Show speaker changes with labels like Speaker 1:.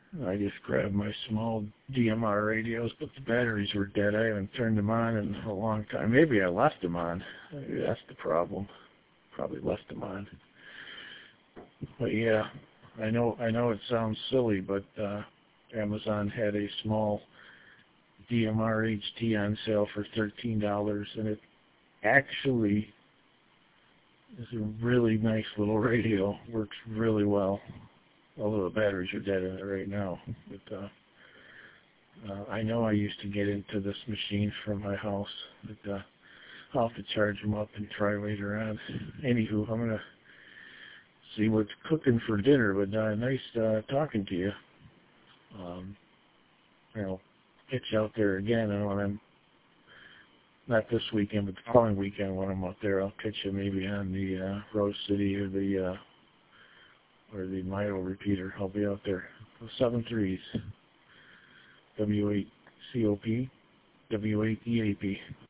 Speaker 1: I just grabbed my small DMR radios, but the batteries were dead. I haven't turned them on in a long time. Maybe I left them on. Maybe that's the problem. Probably left them on. But yeah, I know it sounds silly, but Amazon had a small DMR HT on sale for $13, and it actually is a really nice little radio. Works really well. Although the batteries are dead in it right now. But I know I used to get into this machine from my house. But I'll have to charge them up and try later on. Anywho, I'm going to see what's cooking for dinner. But nice talking to you. I'll pitch out there again. And when I'm, not this weekend, but the following weekend when I'm out there, I'll catch you maybe on the Rose City or the Myo repeater. I'll be out there. 7.3s. W8 COP, W8 EAP.